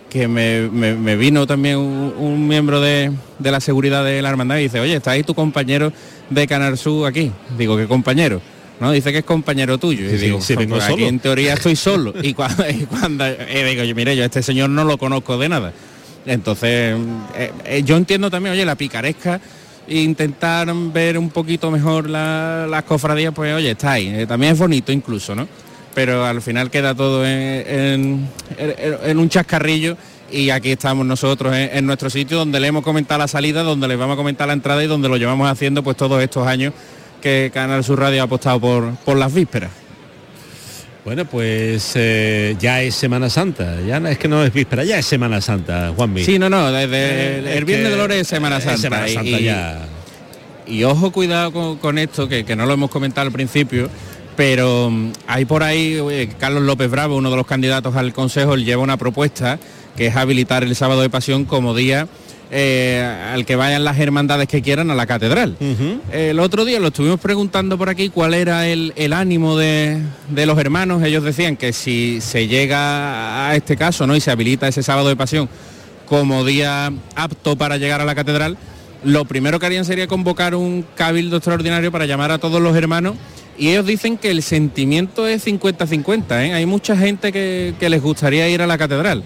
que me, me, me vino también un, un miembro de, de la seguridad de la hermandad y dice, oye, ¿está ahí tu compañero de Canal Sur aquí? Digo, ¿qué compañero? No, dice que es compañero tuyo. Y sí, digo, sí, vengo pues solo. Aquí en teoría estoy solo. Y cuando, y cuando eh, digo, yo, mire, yo a este señor no lo conozco de nada. Entonces, eh, eh, yo entiendo también, oye, la picaresca, intentar ver un poquito mejor la, las cofradías, pues oye, está ahí. Eh, también es bonito incluso, ¿no? Pero al final queda todo en, en, en, en un chascarrillo. Y aquí estamos nosotros en, en nuestro sitio, donde le hemos comentado la salida, donde le vamos a comentar la entrada y donde lo llevamos haciendo pues todos estos años que Canal Sur Radio ha apostado por, por las vísperas. Bueno, pues eh, ya es Semana Santa, ya no, es que no es víspera, ya es Semana Santa, Juanmi. Sí, no, no, desde eh, el, el Viernes de Dolores es Semana Santa. Es Semana Santa y, ya. Y ojo, cuidado con, con esto, que, que no lo hemos comentado al principio, pero um, hay por ahí, oye, Carlos López Bravo, uno de los candidatos al Consejo, él lleva una propuesta que es habilitar el Sábado de Pasión como día eh, al que vayan las hermandades que quieran a la catedral. Uh-huh. El otro día lo estuvimos preguntando por aquí cuál era el, el ánimo de, de los hermanos. Ellos decían que si se llega a este caso, ¿no?, y se habilita ese Sábado de Pasión como día apto para llegar a la catedral, lo primero que harían sería convocar un cabildo extraordinario para llamar a todos los hermanos. Y ellos dicen que el sentimiento es cincuenta cincuenta, ¿eh? Hay mucha gente que, que les gustaría ir a la catedral.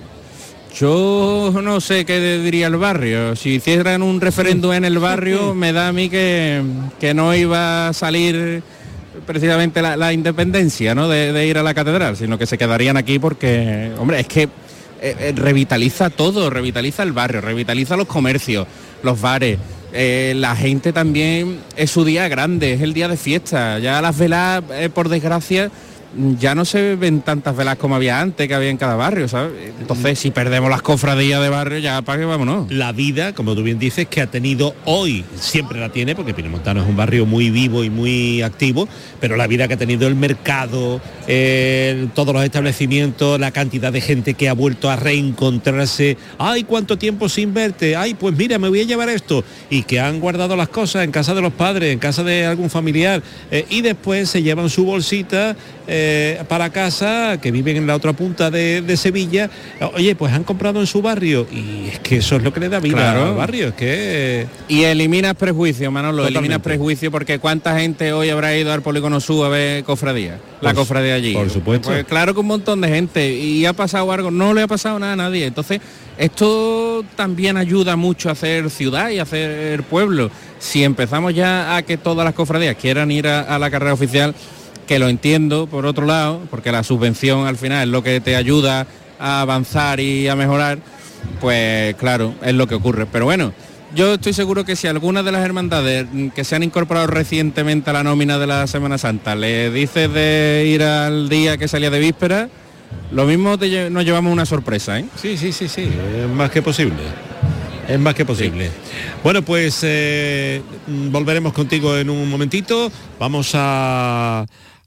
Yo no sé qué diría el barrio. Si hicieran un referéndum en el barrio, me da a mí que, que no iba a salir precisamente la, la independencia, ¿no?, de, de ir a la catedral, sino que se quedarían aquí porque, hombre, es que eh, revitaliza todo, revitaliza el barrio, revitaliza los comercios, los bares. Eh, la gente también, es su día grande, es el día de fiesta. Ya las velas, eh, por desgracia, ya no se ven tantas velas como había antes, que había en cada barrio, ¿sabes? Entonces, si perdemos las cofradías de barrio, ya para qué vámonos. La vida, como tú bien dices, que ha tenido hoy, siempre la tiene, porque Pinamontano es un barrio muy vivo y muy activo, pero la vida que ha tenido el mercado, eh, todos los establecimientos, la cantidad de gente que ha vuelto a reencontrarse, ay, cuánto tiempo sin verte, ay, pues mira, me voy a llevar esto, y que han guardado las cosas en casa de los padres, en casa de algún familiar, eh, y después se llevan su bolsita, eh, para casa, que viven en la otra punta de, de Sevilla, oye, pues han comprado en su barrio, y es que eso es lo que le da vida, claro, al barrio, es que... Y eliminas prejuicio, Manolo, Totalmente. eliminas prejuicio, porque ¿cuánta gente hoy habrá ido al Polígono Sur a ver cofradía? La por, cofradía allí. Por supuesto. Pues claro que un montón de gente, y ha pasado algo, no le ha pasado nada a nadie, entonces esto también ayuda mucho a hacer ciudad y a hacer pueblo. Si empezamos ya a que todas las cofradías quieran ir a, a la carrera oficial, que lo entiendo por otro lado, porque la subvención al final es lo que te ayuda a avanzar y a mejorar, pues claro, es lo que ocurre. Pero bueno, yo estoy seguro que si algunas de las hermandades que se han incorporado recientemente a la nómina de la Semana Santa le dices de ir al día que salía de víspera, lo mismo te, nos llevamos una sorpresa, ¿eh? Sí, sí, sí, sí, es más que posible. Es más que posible. Sí. Bueno, pues eh, volveremos contigo en un momentito. Vamos a...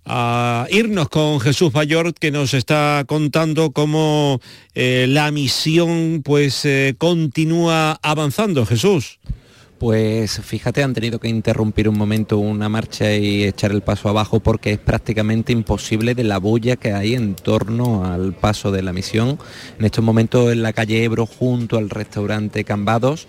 a irnos con Jesús Bayort, que nos está contando cómo eh, la misión pues eh, continúa avanzando. Jesús. Pues fíjate, han tenido que interrumpir un momento una marcha y echar el paso abajo porque es prácticamente imposible de la bulla que hay en torno al paso de la misión. En estos momentos en la calle Ebro, junto al restaurante Cambados,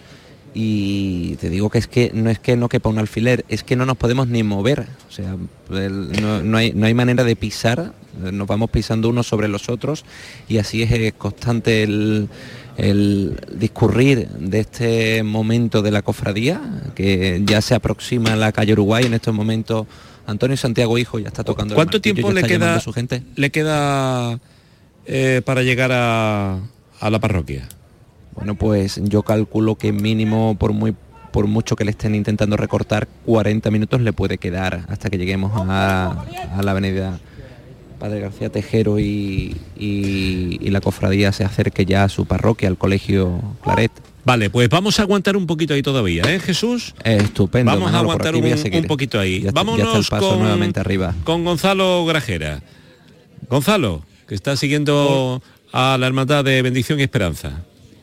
y te digo que es que no es que no quepa un alfiler, es que no nos podemos ni mover, o sea, el, no, no, hay, no hay manera de pisar, nos vamos pisando unos sobre los otros, y así es, es constante el, el discurrir de este momento de la cofradía, que ya se aproxima a la calle Uruguay. En estos momentos Antonio Santiago Hijo ya está tocando. ¿Cuánto tiempo le queda, su gente? le queda eh, para llegar a, a la parroquia? Bueno, pues yo calculo que mínimo, por muy por mucho que le estén intentando recortar, cuarenta minutos le puede quedar hasta que lleguemos a, a la avenida Padre García Tejero y, y, y la cofradía se acerque ya a su parroquia, al colegio Claret. Vale, pues vamos a aguantar un poquito ahí todavía, ¿eh, Jesús? Eh, estupendo. Vamos Manolo, a aguantar un, un poquito ahí. Ya, Vámonos ya está el paso con, nuevamente arriba. Con Gonzalo Grajera. Gonzalo, que está siguiendo a la Hermandad de Bendición y Esperanza.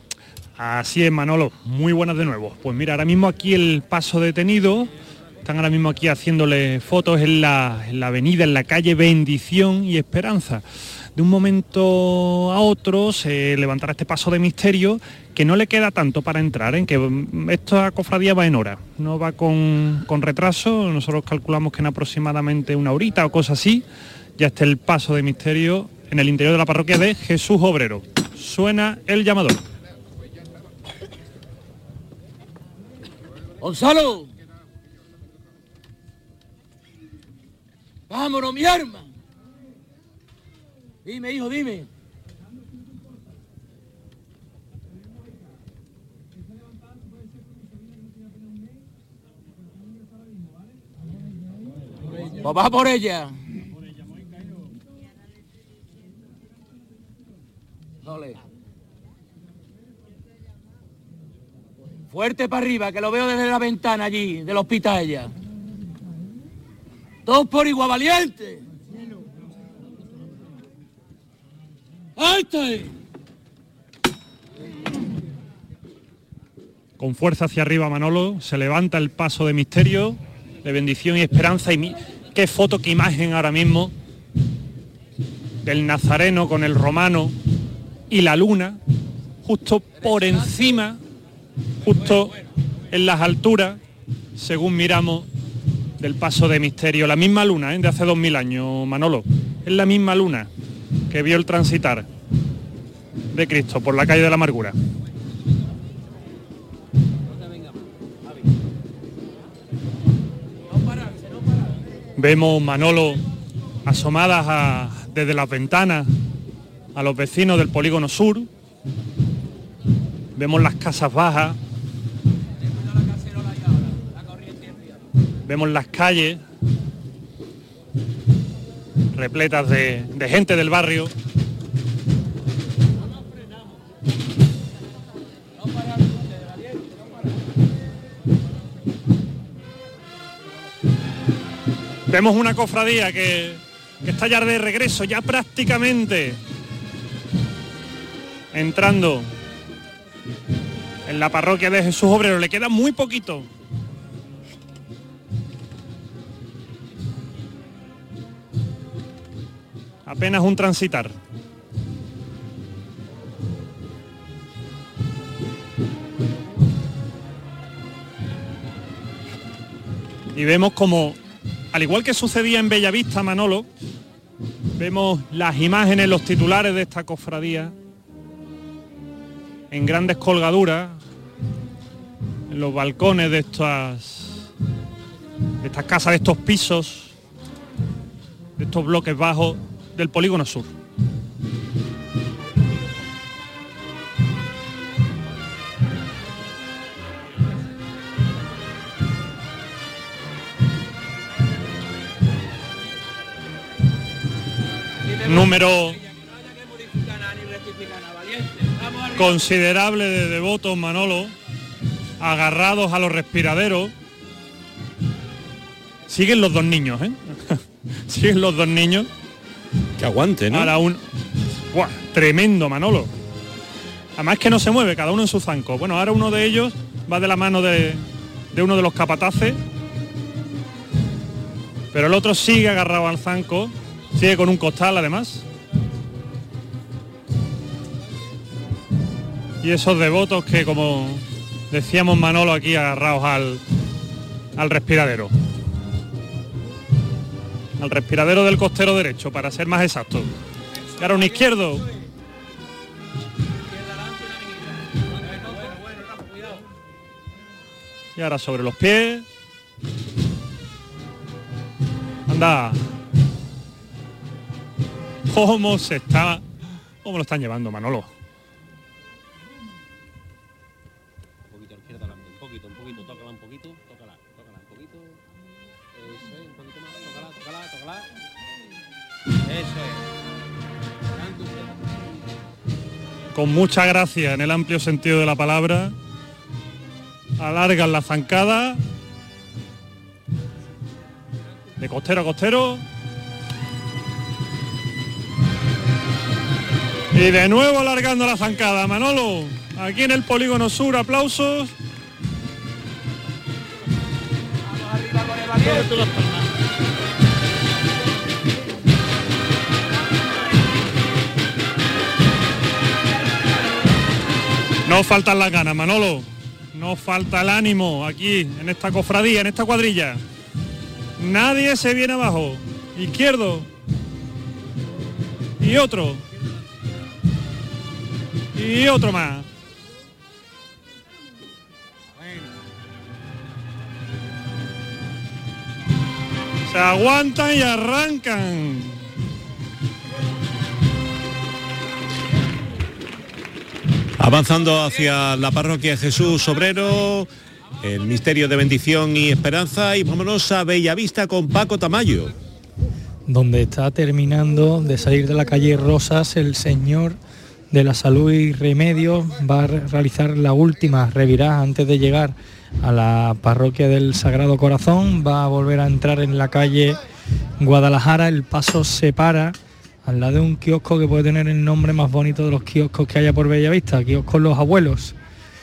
Así es, Manolo, muy buenas de nuevo. Pues mira, ahora mismo aquí el paso detenido, están ahora mismo aquí haciéndole fotos en la, en la avenida, en la calle Bendición y Esperanza. de un momento a otro se levantará este paso de misterio, que no le queda tanto para entrar, en que esta cofradía va en hora, no va con, con retraso. Nosotros calculamos que en aproximadamente una horita o cosa así ya está el paso de misterio en el interior de la parroquia de Jesús Obrero. Suena el llamador. ¡Gonzalo! ¡Vámonos, mi arma! Dime, hijo, dime. Pues va por ella. Dale. Fuerte para arriba, que lo veo desde la ventana allí, del hospital ella. Dos por igual, valiente. ¡Ahí está! Con fuerza hacia arriba Manolo, se levanta el paso de misterio, de bendición y esperanza, y mi... qué foto, qué imagen ahora mismo del Nazareno con el romano y la luna justo por encima, justo en las alturas, según miramos, del paso de misterio. La misma luna, ¿eh?, de hace dos mil años, Manolo. Es la misma luna que vio el transitar de Cristo por la calle de la Amargura. Vemos, Manolo, asomadas a, desde las ventanas a los vecinos del Polígono Sur. Vemos las casas bajas. Vemos las calles repletas de, de gente del barrio. Vemos una cofradía que, que está ya de regreso, ya prácticamente entrando en la parroquia de Jesús Obrero. Le queda muy poquito. Apenas un transitar. Y vemos como, al igual que sucedía en Bellavista, Manolo, vemos las imágenes, los titulares de esta cofradía en grandes colgaduras, en los balcones de estas, de estas casas, de estos pisos, de estos bloques bajos del Polígono Sur. Número considerable de devotos, Manolo, agarrados a los respiraderos. Siguen los dos niños, ¿eh? Siguen los dos niños. Que aguante, ¿no? Ahora un... ¡Buah! Tremendo, Manolo. Además que no se mueve, cada uno en su zanco. Bueno, ahora uno de ellos va de la mano de, de uno de los capataces, pero el otro sigue agarrado al zanco, sigue con un costal además. Y esos devotos que, como decíamos, Manolo, aquí agarrados al, al respiradero. Al respiradero del costero derecho, para ser más exacto. Y ahora un izquierdo. Y ahora sobre los pies. Anda. ¿Cómo se está? ¿Cómo lo están llevando, Manolo? Un poquito a la izquierda, un poquito, un poquito, tócala un poquito, tócala, tócala un poquito. Eso es, un poquito más, tócala, tócala, tócala. Eso es. Con mucha gracia, en el amplio sentido de la palabra, alargan la zancada de costero a costero y de nuevo alargando la zancada. Manolo, aquí en el Polígono Sur, aplausos. No faltan las ganas, Manolo. No falta el ánimo aquí, en esta cofradía, en esta cuadrilla. Nadie se viene abajo. Izquierdo. Y otro. Y otro más. Se aguantan y arrancan. Avanzando hacia la parroquia Jesús Obrero, el misterio de bendición y esperanza, y vámonos a Bellavista con Paco Tamayo. Donde está terminando de salir de la calle Rosas el Señor de la Salud y Remedios, va a realizar la última revirada antes de llegar a la parroquia del Sagrado Corazón, va a volver a entrar en la calle Guadalajara, el paso se para al lado de un kiosco que puede tener el nombre más bonito de los kioscos que haya por Bellavista, kioscos Los Abuelos.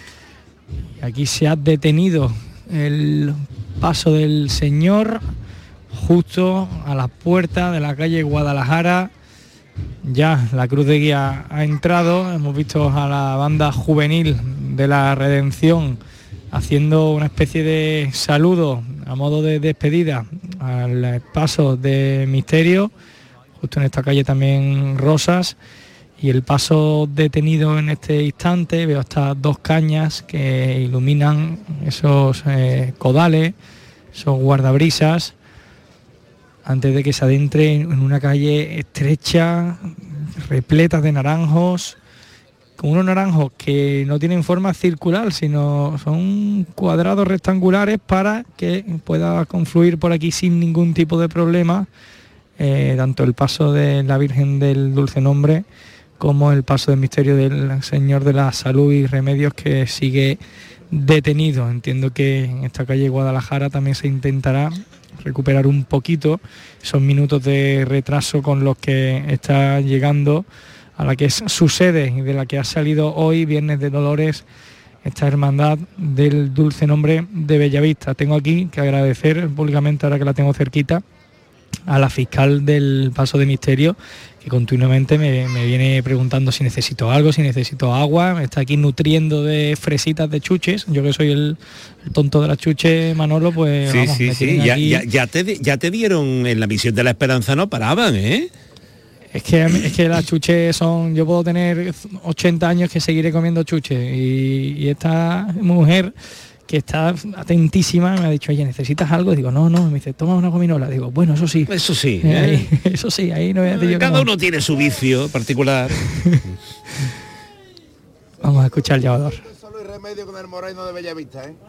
Aquí se ha detenido el paso del Señor justo a las puertas de la calle Guadalajara. Ya la cruz de guía ha entrado, hemos visto a la banda juvenil de la Redención haciendo una especie de saludo a modo de despedida al paso de misterio, justo en esta calle también Rosas, y el paso detenido en este instante. Veo hasta dos cañas que iluminan esos eh, codales, esos guardabrisas, antes de que se adentre en una calle estrecha, repleta de naranjos, con unos naranjos que no tienen forma circular, sino son cuadrados rectangulares para que pueda confluir por aquí sin ningún tipo de problema, eh, tanto el paso de la Virgen del Dulce Nombre como el paso del misterio del Señor de la Salud y Remedios, que sigue detenido. Entiendo que en esta calle Guadalajara también se intentará recuperar un poquito esos minutos de retraso con los que está llegando a la que es su sede y de la que ha salido hoy, Viernes de Dolores, esta hermandad del Dulce Nombre de Bellavista. Tengo aquí que agradecer públicamente, ahora que la tengo cerquita, a la fiscal del paso de misterio, que continuamente me, me viene preguntando si necesito algo, si necesito agua, me está aquí nutriendo de fresitas de chuches. Yo que soy el, el tonto de las chuches, Manolo, pues sí, vamos, sí, me sí. tienen Ya, aquí. ya, ya, te, ya te dieron en la misión de la esperanza, no paraban, ¿eh? Es que, es que las chuches son... Yo puedo tener ochenta años que seguiré comiendo chuches, y, y esta mujer que está atentísima me ha dicho, oye, ¿necesitas algo? Digo, no, no, me dice, toma una gominola. Digo, bueno, eso sí. Eso sí, Eh, ¿eh? ahí, eso sí, ahí no voy a decir yo Cada que no. uno tiene su vicio particular. Vamos a escuchar el llamador. Solo hay remedio con el moreno de Bellavista, ¿eh?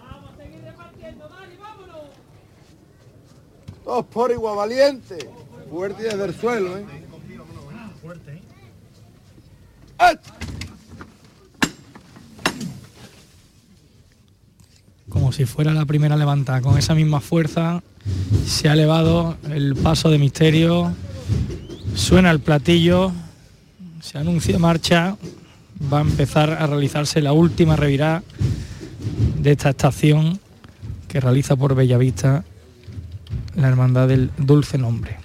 Todos por igual, valiente. Fuerte desde el suelo, ¿eh? Como si fuera la primera levantada, con esa misma fuerza se ha elevado el paso de misterio, suena el platillo, se anuncia marcha, va a empezar a realizarse la última revirada de esta estación que realiza por Bellavista la Hermandad del Dulce Nombre.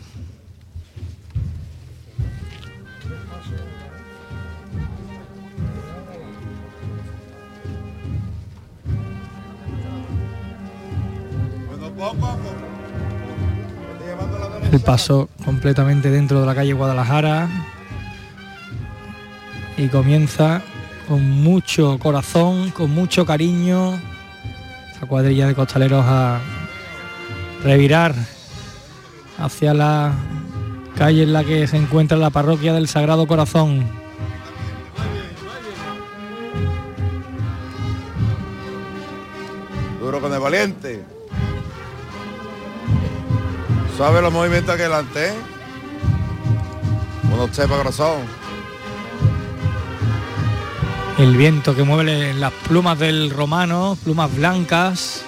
El paso completamente dentro de la calle Guadalajara y comienza con mucho corazón, con mucho cariño, esta cuadrilla de costaleros a revirar hacia la calle en la que se encuentra la parroquia del Sagrado Corazón. Duro con el valiente. ¿Sabe los movimientos que delante, eh? Cuando usted para corazón. El viento que mueve las plumas del romano, plumas blancas.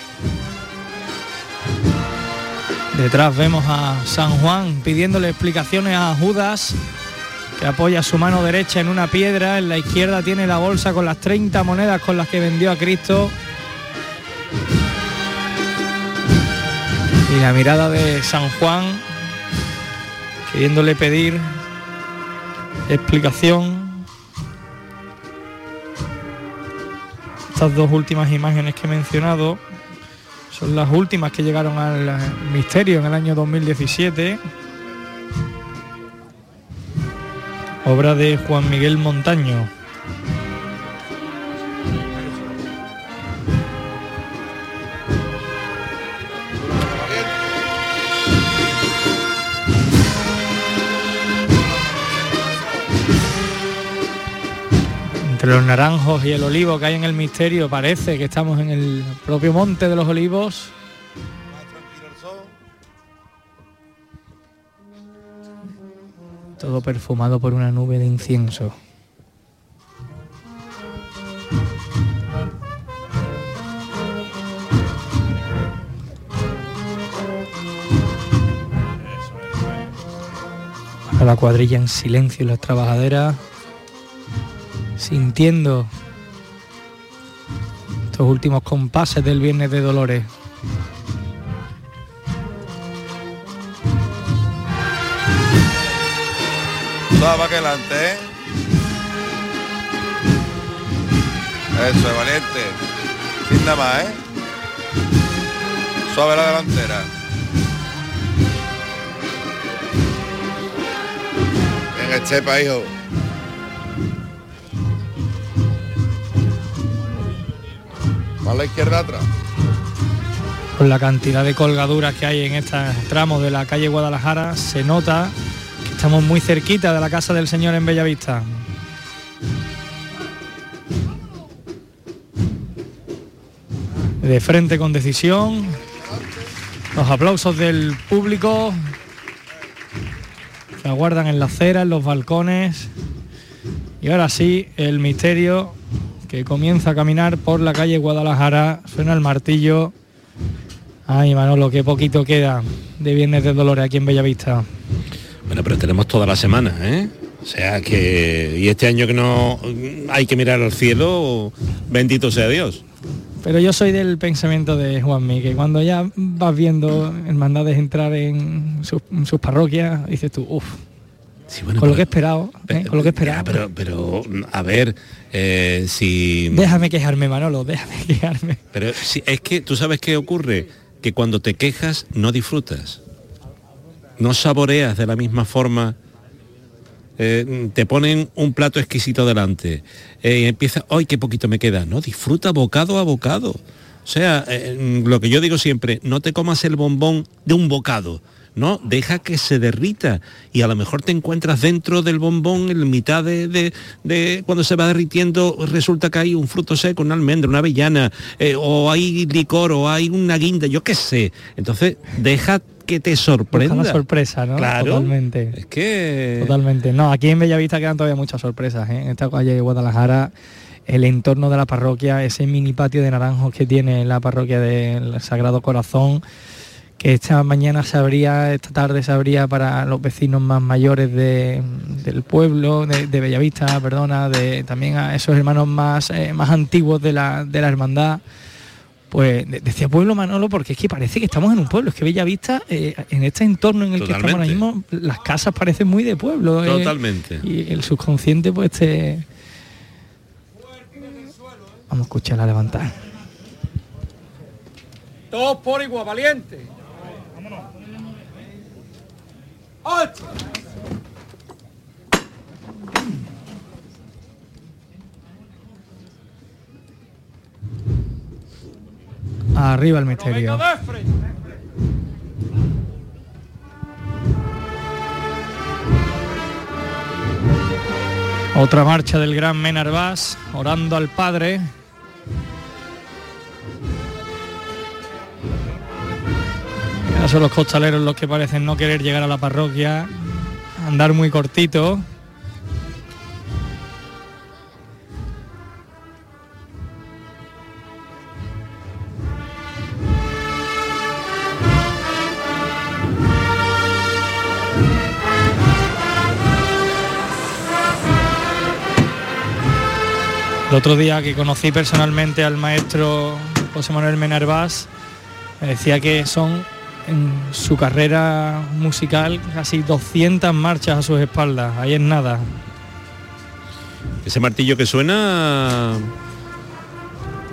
Detrás vemos a San Juan pidiéndole explicaciones a Judas, que apoya su mano derecha en una piedra. En la izquierda tiene la bolsa con las treinta monedas con las que vendió a Cristo. Y la mirada de San Juan queriéndole pedir explicación Estas dos últimas imágenes que he mencionado son las últimas que llegaron al misterio en el año dos mil diecisiete. Obra de Juan Miguel Montaño. Entre los naranjos y el olivo que hay en el misterio parece que estamos en el propio Monte de los Olivos. Todo perfumado por una nube de incienso. A la cuadrilla en silencio y las trabajaderas sintiendo estos últimos compases del Viernes de Dolores. Toda para adelante, ¿eh? Eso es, valiente. Sin nada más, ¿eh? Suave la delantera. En el chepa, hijo. Más a la izquierda atrás. Con la cantidad de colgaduras que hay en estos tramos de la calle Guadalajara, se nota que estamos muy cerquita de la casa del Señor en Bellavista. De frente con decisión, los aplausos del público que aguardan en la acera, en los balcones, y ahora sí, el misterio que comienza a caminar por la calle Guadalajara. Suena el martillo. Ay, Manolo, qué poquito queda de Viernes de Dolores aquí en Bellavista. Bueno, pero tenemos toda la semana, ¿eh? O sea que... Y este año que no hay que mirar al cielo, bendito sea Dios. Pero yo soy del pensamiento de Juanmi, que cuando ya vas viendo hermandades entrar en sus, en sus parroquias, dices tú, uff, sí, bueno, con, pero, lo que he esperado, ¿eh? con lo que he esperado. Pero, pero, a ver, eh, si... Déjame quejarme, Manolo, déjame quejarme. Pero si, es que tú sabes qué ocurre, que cuando te quejas no disfrutas, no saboreas de la misma forma. Eh, te ponen un plato exquisito delante eh, y empieza, ¡ay, qué poquito me queda! No, disfruta bocado a bocado. O sea, eh, lo que yo digo siempre, no te comas el bombón de un bocado, no, deja que se derrita y a lo mejor te encuentras dentro del bombón en mitad de, de, de cuando se va derritiendo, resulta que hay un fruto seco, una almendra, una avellana, eh, o hay licor, o hay una guinda, yo qué sé. Entonces, deja que te sorprenda. Busca la sorpresa, ¿no? Claro. Totalmente. Es que... Totalmente. No, aquí en Bellavista quedan todavía muchas sorpresas, ¿eh? En esta calle de Guadalajara, el entorno de la parroquia, ese mini patio de naranjos que tiene la parroquia del Sagrado Corazón, que esta mañana se abría, esta tarde se abría para los vecinos más mayores de, del pueblo, de, de Bellavista, perdona, de también a esos hermanos más, eh, más antiguos de la, de la hermandad. Pues decía pueblo, Manolo, porque es que parece que estamos en un pueblo. Es que Bellavista, eh, en este entorno en el Totalmente. que estamos ahora mismo, las casas parecen muy de pueblo. Eh, Totalmente. Y el subconsciente, pues, te... Vamos a escucharla levantar. Todos por igual, valiente. Vámonos. ¡Alto! Arriba el misterio. Otra marcha del gran Menarbás, orando al Padre. Ya son los costaleros los que parecen no querer llegar a la parroquia, andar muy cortito. El otro día que conocí personalmente al maestro José Manuel Menarbás, me decía que son en su carrera musical casi doscientas marchas a sus espaldas, ahí es nada. Ese martillo que suena